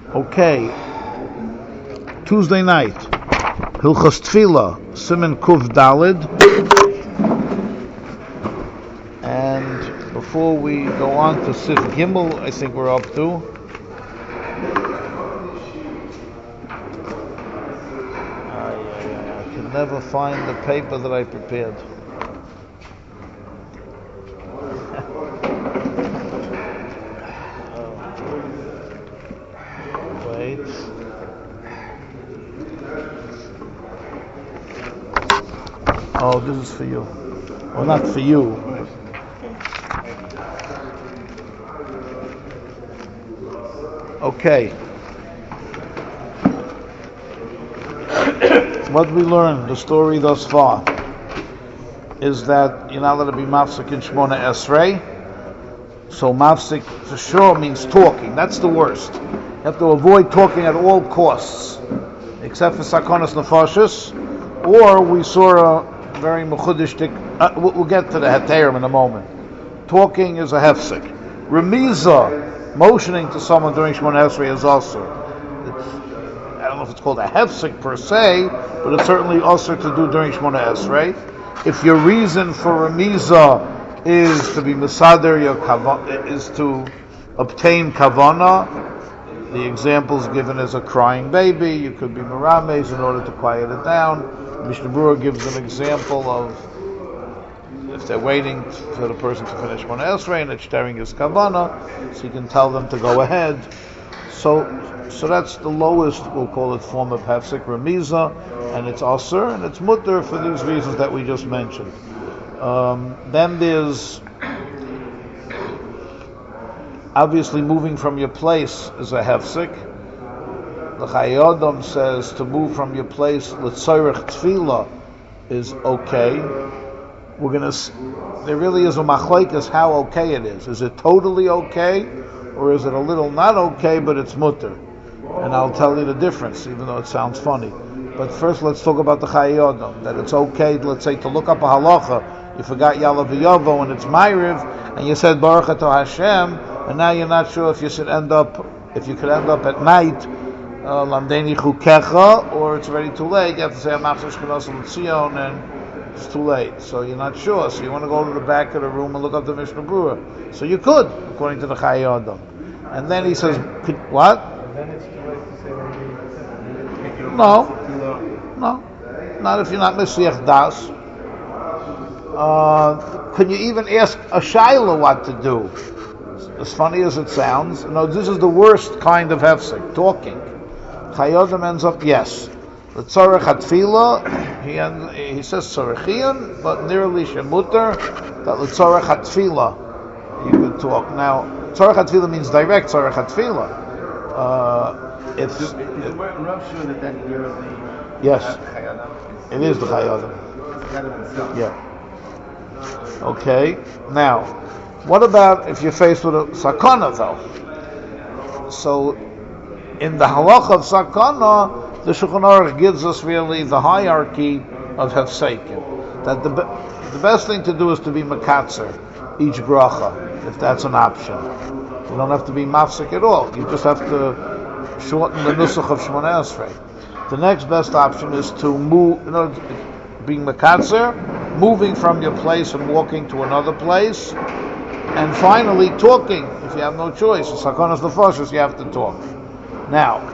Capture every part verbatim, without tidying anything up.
Okay, Tuesday night, Hilchos Tefillah, Siman Kuf Dalid, and before we go on to Sif Gimel, I think we're up to. I, I, I can never find the paper that I prepared. Wait. Oh, this is for you. Well, not for you. Okay. What we learned, the story thus far, is that you're not allowed to be mafsik in Shmona Esrei. So mafsik for sure means talking. That's the worst. You have to avoid talking at all costs, except for sakonas nefashos. Or we saw a very mechudishtik. Uh, we'll get to the heterim in a moment. Talking is a hefsek. Remiza, motioning to someone during Shmona Esrei, is also. It's, I don't know if it's called a hefsek per se, but it's certainly also to do during Shmona Esrei. If your reason for remiza is to be mesader your kavana, is to obtain kavana. The examples given as a crying baby. You could be merames in order to quiet it down. Mishnah Berurah gives an example of if they're waiting for the person to finish Shmona Esrei and it's staring his kavana, so you can tell them to go ahead. So, so that's the lowest, we'll call it, form of hefsek, remiza, and it's asur, and it's mutter for these reasons that we just mentioned. Um, then there's obviously moving from your place is a hefsek. The Chayei Adam says to move from your place l'tzorech tefillah is okay. We're gonna. There really is a machlokes how okay it is. Is it totally okay, or is it a little not okay, but it's mutter? And I'll tell you the difference, even though it sounds funny. But first, let's talk about the Chayei Adam. That it's okay, let's say, to look up a halacha. You forgot Yalav V'Yavo and it's Ma'ariv, and you said Baruch Atah Hashem, and now you're not sure if you should end up, if you could end up at night, Lamdeni Chukecha, or it's already too late. You have to say Amachzor Shchenos L'Tzion, and it's too late. So you're not sure. So you want to go to the back of the room and look up the Mishnah Berurah. So you could, according to the Chayei Adam. And then he says, could, what? And then it's too late to say when No, no, not if you're not Mesiach Das. Uh, can you even ask a Shaila what to do? As funny as it sounds, no, this is the worst kind of hefsek, talking. Chayei Adam ends up, yes. The tzorech hatfila, he end, he says tzorechian, but nearly shemuter, that the tzorech hatfila, you could talk. Now, tzorech hatfila means direct tzorech hatfila. Uh, it's, is the word Rav sure that that year of the yes, Chayei Adam? it is the Chayei Adam. Yeah. Okay. Now, what about if you're faced with a sakana though? So, in the halacha of sakana, the Shulchan Aruch gives us really the hierarchy of hefsekim. That the be- the best thing to do is to be makatzer each bracha, if that's an option. You don't have to be mafsik at all. You just have to shorten the nusach of Shmona Esrei. The next best option is to move, you know, being makatzer, moving from your place and walking to another place. And finally, talking. If you have no choice, sakonas nefashos, you have to talk. Now,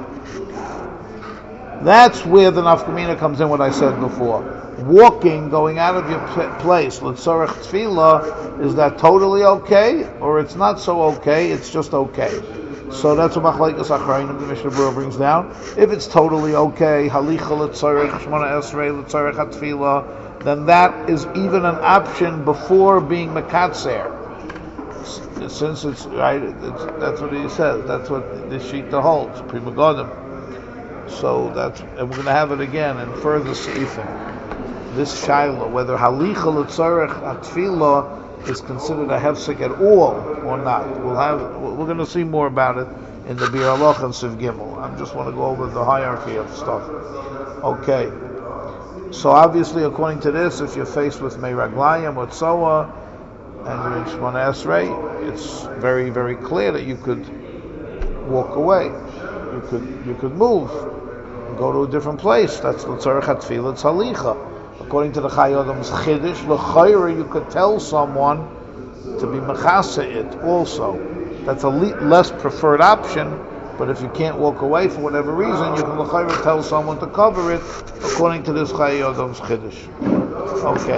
that's where the nafkamina comes in. What I said before, walking, going out of your pl- place, l'tzorech tefillah, is that totally okay, or it's not so okay? It's just okay. So that's what machlokes achrayim the Mishnah Berurah brings down. If it's totally okay, halicha l'tzorech Shmona Esrei l'tzorech hatfillah, then that is even an option before being mekatzer. Since it's right, it's, that's what he says. That's what the Shita holds, Prima Godim. So that's, and we're going to have it again in further seifim. This shaila, whether halicha l'tzorech hatfila is considered a hefsek at all or not, we'll have. We're going to see more about it in the Bir Halacha and Siv Gimel. I just want to go over the hierarchy of stuff. Okay. So obviously, according to this, if you're faced with meiraglayim or tzoa, and you're in Shmona Esrei, it's very, very clear that you could walk away. you could you could move, go to a different place. That's l'tzarech hatfila, it's halicha. According to the Chai Adam's Chiddush, l'chayra, you could tell someone to be mechasa it also. That's a le- less preferred option, but if you can't walk away for whatever reason, you can l'chayra tell someone to cover it, according to this Chai Adam's Chiddush. Okay.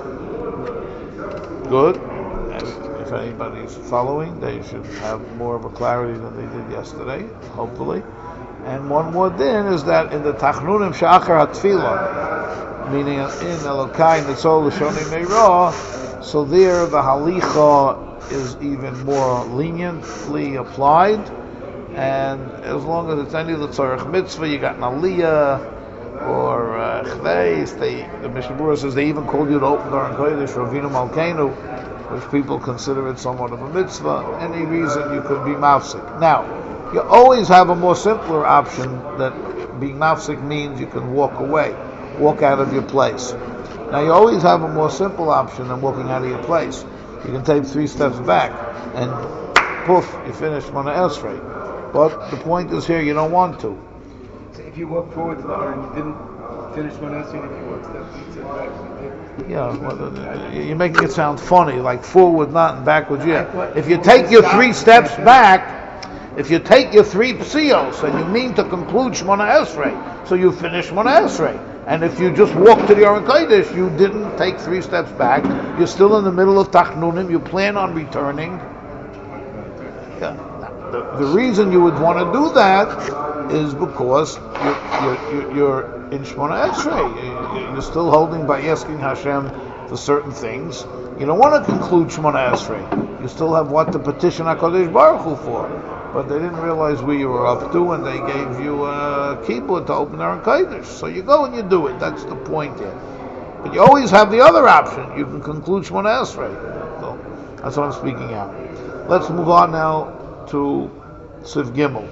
Good. And if anybody's following, they should have more of a clarity than they did yesterday, hopefully. And one more din is that in the Tachnunim Sha'achar HaTfilah, meaning in Elokai Nitzol L'Shoni Meirah, so there the halicha is even more leniently applied, and as long as it's any l'tzarech mitzvah, you got an aliyah or uh, chveis, they the Mishnah Berurah says they even call you to open the Aron Kodesh Ravinu Malkeinu, which people consider it somewhat of a mitzvah. Any reason you could be mafsik. Now, you always have a more simpler option that being mafsik means you can walk away, walk out of your place. Now you always have a more simple option than walking out of your place. You can take three steps back and poof, you finish Mona Esrei. But the point is here, you don't want to. So if you walk forward to the Aron, you didn't finish one else, and if you walk step, you said back, you did. Yeah, well, uh, you're making it sound funny, like forward not and backwards yeah. If you take your three steps back, if you take your three psios and you mean to conclude Shmona Esrei, so you finish Shmona Esrei. And if you just walk to the Aron Kodesh, you didn't take three steps back, you're still in the middle of Tachnunim, you plan on returning. Yeah. The, the reason you would want to do that is because you're, you're, you're in Shmona Esrei. You're still holding by asking Hashem for certain things. You don't want to conclude Shmona Esrei. You still have what to petition HaKadosh Baruch Hu for. But they didn't realize where you were up to, and they gave you a keyboard to open Aron Kodesh. So you go and you do it. That's the point here. But you always have the other option. You can conclude Shmona Esrei. So that's what I'm speaking out. Let's move on now to Siv Gimel.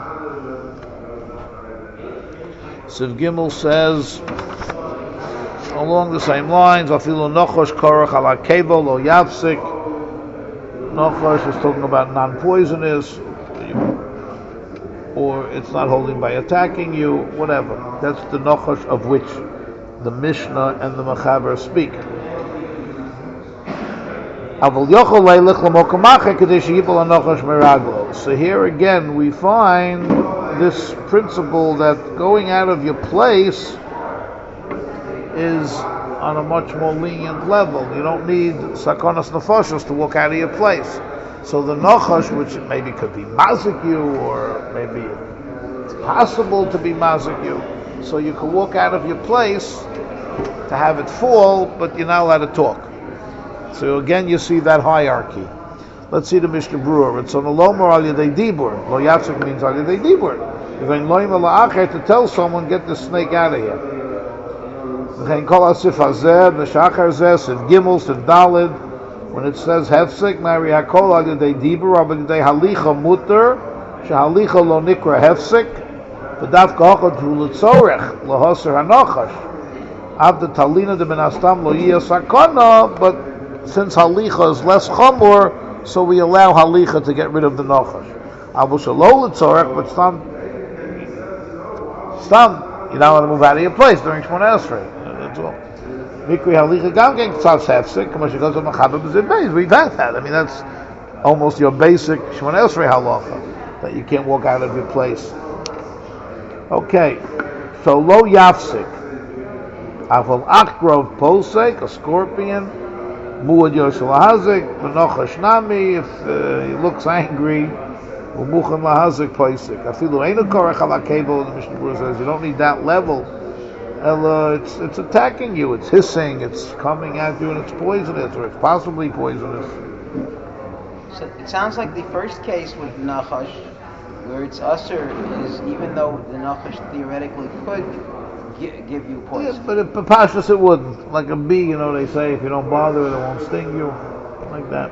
Siv Gimel says, along the same lines, Afilu Nochosh Korach ala Kevo lo Yafsik. Nochosh is talking about non-poisonous, or it's not holding by attacking you, whatever. That's the Nochosh of which the Mishnah and the Mechaber speak. So here again we find this principle that going out of your place is on a much more lenient level. You don't need sakonas nefashos to walk out of your place. So the nochash, which maybe could be mazik you, or maybe it's possible to be mazik you, so you can walk out of your place to have it fall, but you're not allowed to talk. So again, you see that hierarchy. Let's see the Mishnah Berurah. It's on the lomar al yedei dibur. Lo yafsik means al yedei dibur. You're going loim al ha'acher to tell someone, get this snake out of here. V'chein kol asif hazeh, v'shachar zeh, siv gimel, siv dalid. When it says hefsik, nari hakol al yedei dibur, al yedei halicha mutter, shehalicha lo nikra hefsik, v'davka hachad hu l'tzorech, l'hoser hanochash. Avda talina de ben astam lo yiyah sakana, but since halicha is less chamor, so we allow halicha to get rid of the nochash. Abu shalo l'tzorech, but stam, stam, you don't want to move out of your place during Shmona Esrei. That's all. Mikri halicha gam gen tzavs hefsek, kama she goes to mechaber b'zeh beis. We've had that. I mean, that's almost your basic Shmona Esrei halacha, that you can't walk out of your place. Okay, so lo yafsik. Aval akgrov posek, a scorpion. Muad yoshel lahazik, v'nochash nami, if uh, he looks angry, u'muchan lahazik posek. Afilu einu korach ala kebel, the Mishnah Berurah says, you don't need that level. Ella, it's, it's attacking you, it's hissing, it's coming at you, and it's poisonous, or it's possibly poisonous. So it sounds like the first case with nachash, where it's usher, is even though the nachash theoretically could give you poison. Yes, but if Pashas it wouldn't. Like a bee, you know, they say if you don't bother it, it won't sting you. Like that.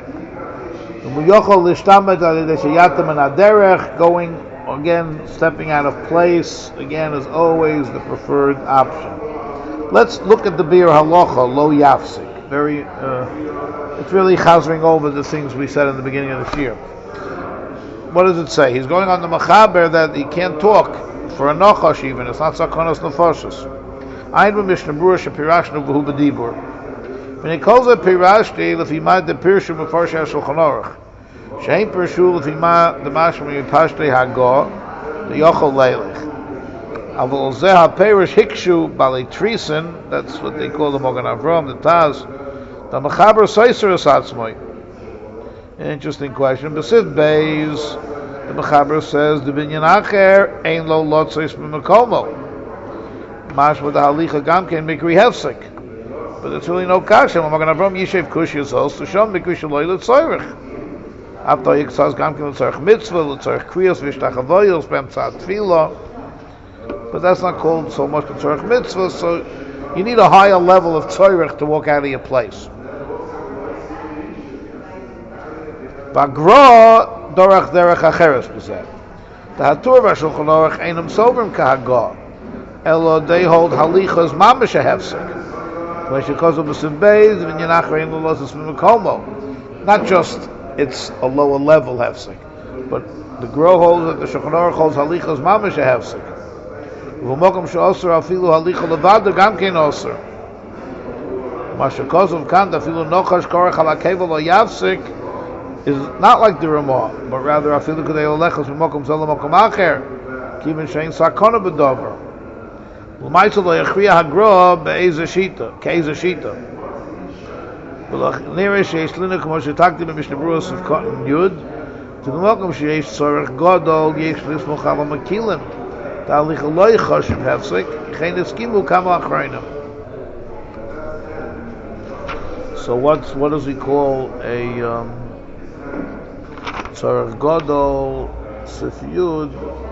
Going, again, stepping out of place, again, is always the preferred option. Let's look at the beer halacha, lo yafsik. Very, uh, it's really chazering over the things we said in the beginning of this year. what does it say? He's going on the Mechaber that he can't talk for a Nachash even. It's not Sakonos Nefashos. Ein b'Mishnah Berurah shepirashnu v'hu b'dibur. When he calls it pirashti, l'fimad de pirshu b'farshi ha-Shulchan Aruch. Shein pirshu l'fimad de mashma mipashti ha-Go, the yochol leilech. Avol zeh ha-perish hikshu b'alei trisin, that's what they call the Mogan Avram, the Taz, the Mechaber Seiser es-atzmoi. Interesting question. B'sid Beis, the Mechaber says, the binyan acher ein lo lotzeis b'mekomo. Mashma de halicha gamken mikri hefsek. But it's really no kasha. We're going to from Yishev Kushiyas host to show mikri shaloi l'tzorich. After yiksaz gamken l'tzorich mitzvah, l'tzorich kriyas v'ishtachavoyos b'emtzat tefillah. But that's not called so much l'tzorich mitzvah. So you need a higher level of tzorich to walk out of your place. Bagra dorach derech acheres b'zeh. The hatur v'ashulchan aruch einam sobrim kahagah. Elo they hold halichas mamash hefsek. Not just it's a lower level hefsek, but the Gro holds that the Shulchan Aruch holds halichas mamash hefsek. V'mokom she'osur afilu halicha levada gam kein osur. Mashakozov kan afilu nochash korach al hakevel lo yafsek is not like the Ramah, but rather afilu kadei olechas v'mokom zol mokom acher kiven shein sakona b'dover. L'maisa lo yachriya hagroa be'eza shita, ke'eza shita. V'lachnere she'esh lina k'mo she'takti b'mishnah Berurah of cotton yud, to the welcome she'esh tzorech godol yesh lismoch ala makilim, ta'alicha lo yichoshev hefsek, chen eskimu kama achrayim. So what's, what does he call a um, tzorech godol sif yud?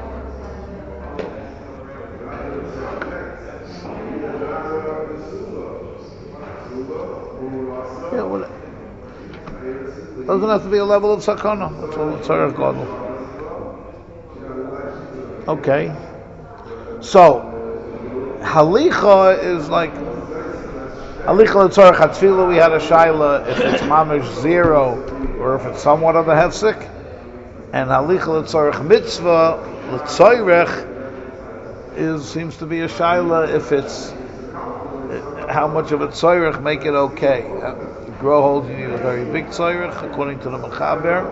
Yeah, well, it doesn't have to be a level of sakana. That's all it's tzorech gadol. Okay. So, halicha is like halicha l'tzorech hatfilah. We had a shaila if it's mamish zero or if it's somewhat of a hefsek, and halicha l'tzorech mitzvah l'tzorech is seems to be a shaila if it's how much of a tzorech make it okay. Gro holds you need a very big tzorech according to the Mechaber.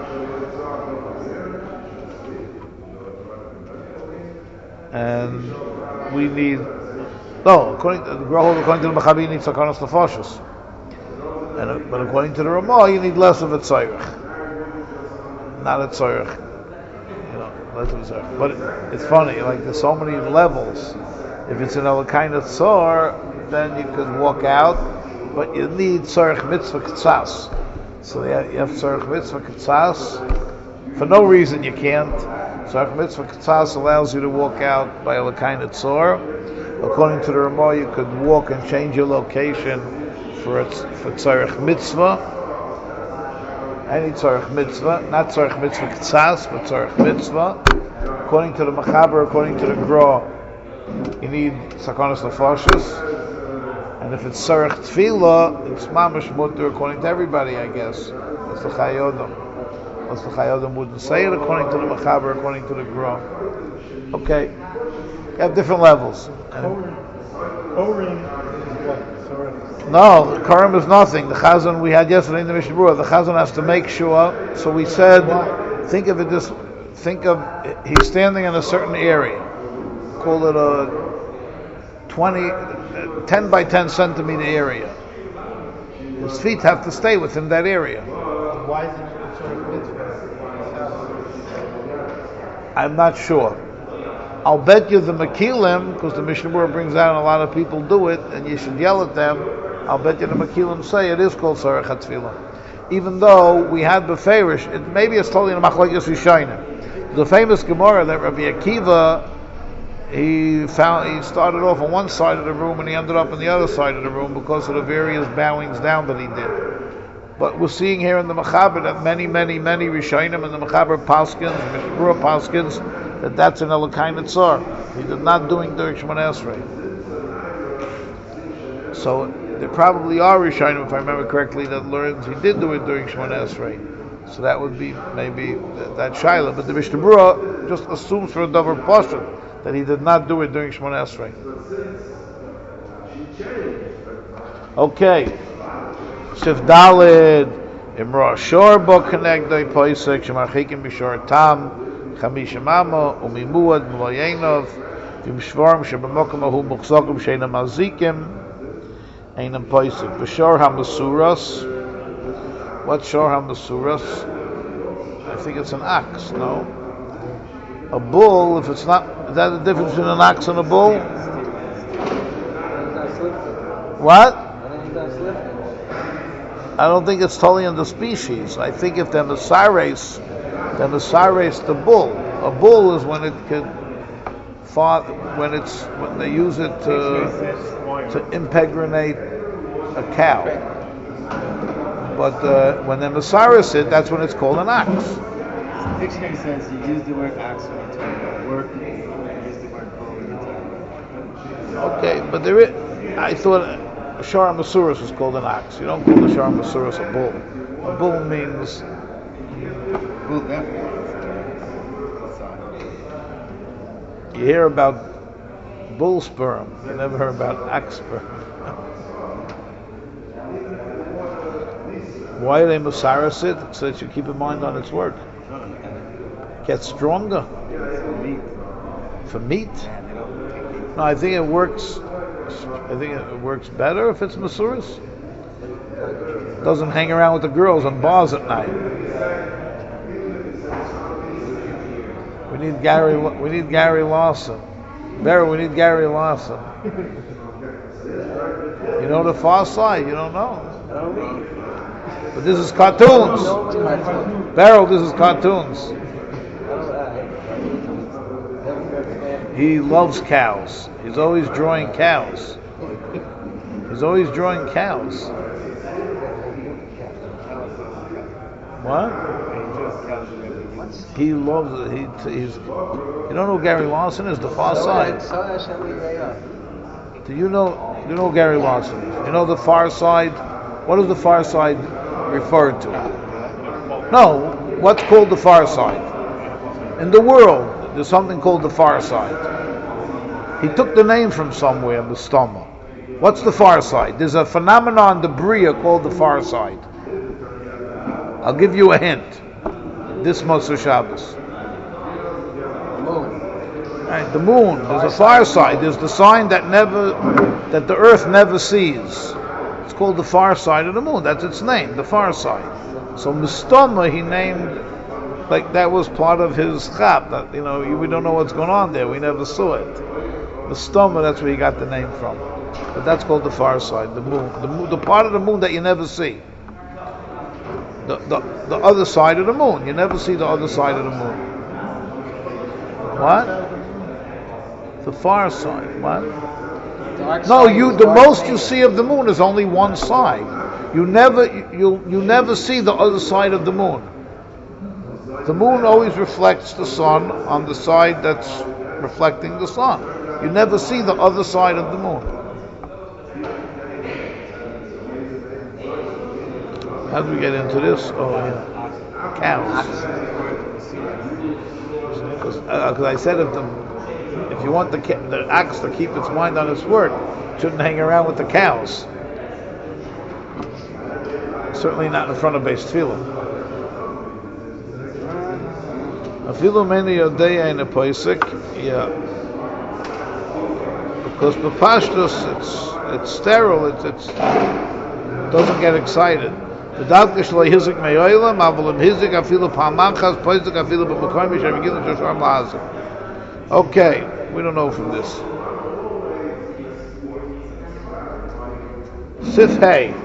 And we need no according to the Gro holds according to the Mechaber you need sakanos nefashos. And uh, but according to the Ramah you need less of a tzorech. Not a tzorech. You know, less of a tzorech. But it, it's funny, like there's so many levels. If it's an kind of tzor, then you could walk out, but you need tzorech mitzvah k'tzas. So you have tzorech mitzvah k'tzas. For no reason you can't. Tzorech mitzvah k'tzas allows you to walk out by a kind of tzor. According to the Ramah, you could walk and change your location for a, for tzorech mitzvah. Any tzorech mitzvah, not tzorech mitzvah k'tzas, but tzorech mitzvah. According to the Mechaber, according to the Gra, you need sakonos nefashos. And if it's tzorech tefillah, it's mamash mutter according to everybody, I guess. That's the Chayodam. That's the Chayodam wouldn't say it according to the Mechaber, according to the Gra. Okay. You have different levels. Orim is what? Tzorech. No, the Karim is nothing. The Chazan we had yesterday in the Mishnah Berurah, the Chazan has to make sure. So we said, think of it this, think of, he's standing in a certain area. Call it a twenty, ten by ten centimeter area. His feet have to stay within that area. Why is it tzorech mitzvah? I'm not sure. I'll bet you the Mekilim, because the Mishnah Berurah brings out a lot of people do it, and you should yell at them. I'll bet you the Mekilim say it is called tzorech hatfilah. Even though we had beferish, it maybe it's totally in the machlokes rishonim. The famous Gemara that Rabbi Akiva, he found he started off on one side of the room and he ended up on the other side of the room because of the various bowings down that he did. But we're seeing here in the Mechaber that many, many, many Rishonim and the Mechaber Paskins, the Mishnah Berurah Paskins, that that's an Elokai Netzor. He did not doing during Shemona Esrei. So there probably are Rishonim, if I remember correctly, that learns he did do it during Shemona Esrei. So that would be maybe that, that Shaila. But the Mishnah Berurah just assumes for a Davar Pashut that he did not do it during Shemona Esrei. Okay. Sif Dalid, Imra Shor Bo Kenegdoi Poisek, Shemarchikim Bishor Tam, Chamisha Mamo, Umimuad, Mloyenov, Vim Shvarm, Shebamokim Ahu Muxokim, Sheina Mazikim, Einam Poisek. Bishor HaMasuras. What's Shor HaMasuras? I think it's an ox, no? A bull, if it's not, is that the difference between an ox and a bull? What? I don't think it's totally in the species. I think if they're Messiris, they're Messiris the bull. A bull is when it could fart, when it's when they use it to to impregnate a cow. But uh, when they're Messiris it, that's when it's called an ox. The dictionary says you use the word ox when you're talking about work, and you use the word bull when you're talking about. Okay, but there is, I thought Shor HaMasuras was called an ox. You don't call the Shor HaMasuras a bull. A bull means. Bull definitely. You hear about bull sperm. You never heard about ox sperm. Why are they Messiris it? So that you keep in mind on its work. Gets stronger. For meat? No, I think it works. I think it works better if it's Masuras. Doesn't hang around with the girls on bars at night. We need Gary. We need Gary Lawson. Barry, we need Gary Lawson. You know the Far Side? You don't know. But this is cartoons. Beryl, this is cartoons. He loves cows. He's always drawing cows. He's always drawing cows. What? He loves it. He, he's. You don't know who Gary Lawson is? The Far Side. Do you know? You know who Gary Lawson is? You know the Far Side? What is the Far Side referred to? No. What's called the Far Side? In the world, there's something called the Far Side. He took the name from somewhere, Mustama. What's the Far Side? There's a phenomenon in the Bria called the Far Side. I'll give you a hint. This Motzei Shabbos. Right, the moon. There's a far side. There's the sign that never, that the earth never sees. It's called the far side of the moon. That's its name, the far side. So Mustama he named, like that was part of his chap. That you know, we don't know what's going on there. We never saw it. Mustama, that's where he got the name from. But that's called the far side, the moon, the moon, the part of the moon that you never see. The, the the other side of the moon. You never see the other side of the moon. What? The far side. What? No, you. The most you see of the moon is only one side. You never you you never see the other side of the moon. The moon always reflects the sun on the side that's reflecting the sun. You never see the other side of the moon. How do we get into this? Oh, yeah. Cows. Because uh, I said if the if you want the the ox to keep its mind on its work, it shouldn't hang around with the cows. Certainly not in front of Beis Tefillah. Afilu many a day in a poisek, yeah. Because the pashtus, it's it's sterile. It's it's doesn't get excited. The Dalkish lo hizik meyoylam, avalim hizik afilu pamachas poisek afilu b'makoyim yishavigil joshua ma'azim. Okay, we don't know from this. Sif Hey.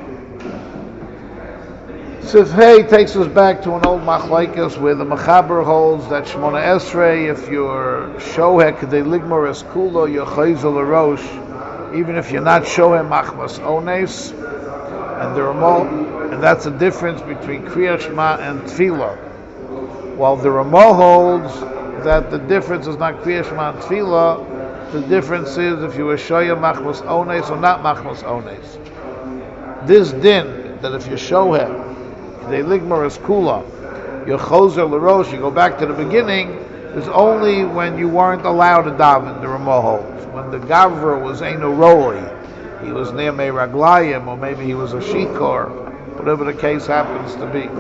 Sif Hey takes us back to an old machlaikas where the Mechaber holds that Shemona Esrei, if you're shoheh k'dei ligmor es kulo, you're chayzel arosh, even if you're not shoheh machmas ones, and the Ramah, and that's the difference between Kriyat Shema and Tefillah. While the Ramah holds that the difference is not Kriyat Shema and Tefillah, the difference is if you were shoheh machmas ones or not machmas ones. This din, that if you're shoheh, they ligmar is kula, your choser l'rosh, you go back to the beginning, is only when you weren't allowed to daven, the Ramah holds. When the Gavra was Eino Roi, he was near Mei Raglayim, or maybe he was a Shikor, whatever the case happens to be.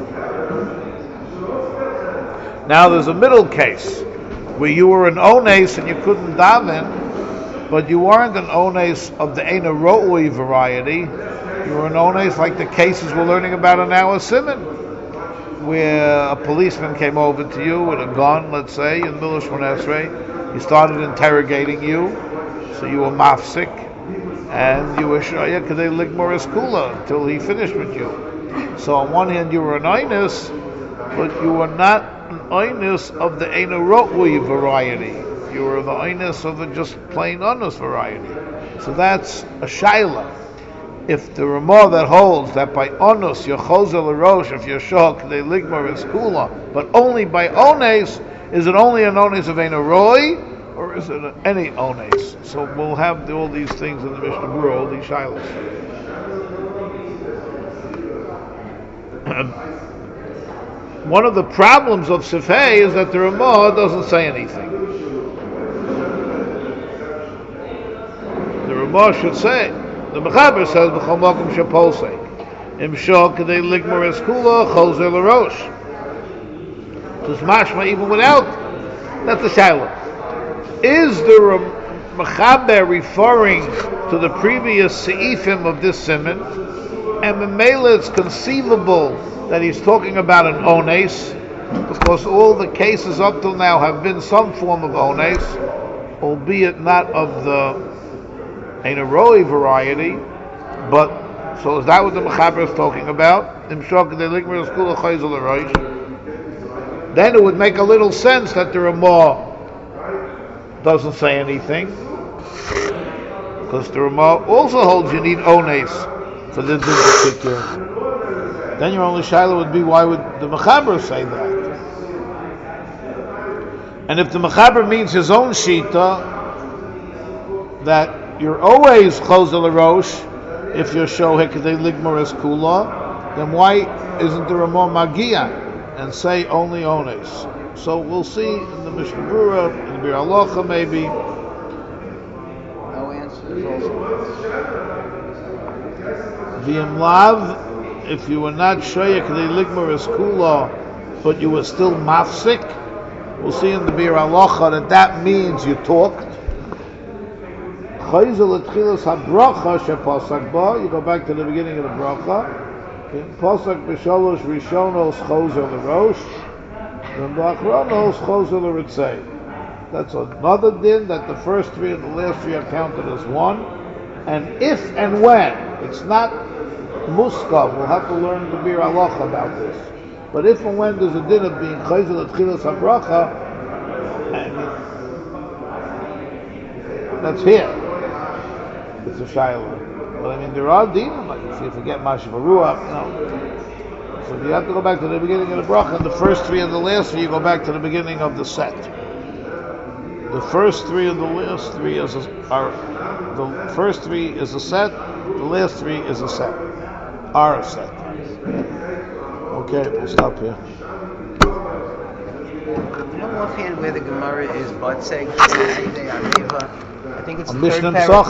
Now there's a middle case, where you were an Ones and you couldn't daven, but you weren't an Ones of the Eino Roi variety, you were an Ones like the cases we're learning about in our Simon, where a policeman came over to you with a gun, let's say, in Milish Esrei, he started interrogating you, so you were mafsik, and you were shaya kadei ligmor eskula until he finished with you. So on one hand you were an Oinus, but you were not an Oinus of the Eino Rotwi variety. You were the Oinus of the just plain Onus variety. So that's a shaila. If the Ramah that holds that by Onus, your Chozel Rosh, if your Shok, they ligmor eskula, but only by Ones, is it only an Ones of Eino Roi, or is it any Ones? So we'll have the, all these things in the Mishnah Berurah, all these shilas. One of the problems of Sifhei is that the Ramah doesn't say anything. The Ramah should say, the Mechaber says, B'chol Mokum Shepolsei, Im Shok Kedei Ligmor Eskula Chozer L'Rosh. Just mashma even without, that's the shaila. Is the Mechaber referring to the previous seifim of this simon, and Memela it's conceivable that he's talking about an Ones, because all the cases up till now have been some form of Ones, albeit not of the Eino Roi variety, but so is that what the Mechaber is talking about? Then it would make a little sense that the Ramah doesn't say anything, because the Ramah also holds you need Ones for this in particular. Then your only shaila would be, why would the Mechaber say that? And if the Mechaber means his own shita, that you're always Chozel Rosh if you're Shohek Kedei Ligmor Eskula, then why isn't the Ramah Magia and say only Ones? So we'll see in the Mishnah Berurah, in the Bir Halacha maybe. No answer is also V'im Lav, if you were not Shohek Kedei Ligmor Eskula, but you were still Mafsik, we'll see in the Bir Halacha that that means you talked. You go back to the beginning of the bracha. Posak b'shalosh rishonos chozer l'rosh, and b'achronos chozer l'ritzei. That's another din, that the first three and the last three are counted as one. And if and when, it's not muskav, we'll have to learn the Bir Halacha about this. But if and when there's a din of being chozer l'tchilas habracha, that's here. It's a shayla. But I mean, there are dinim, like if you forget Mashiv Ruach, you know. So you have to go back to the beginning of the bracha, and the first three and the last three, you go back to the beginning of the set. The first three and the last three is a, are, the first three is a set, the last three is a set. Are a set. Okay, we'll stop here. You know offhand where the Gemara is Batseg, I think it's the third Mishnah paragraph.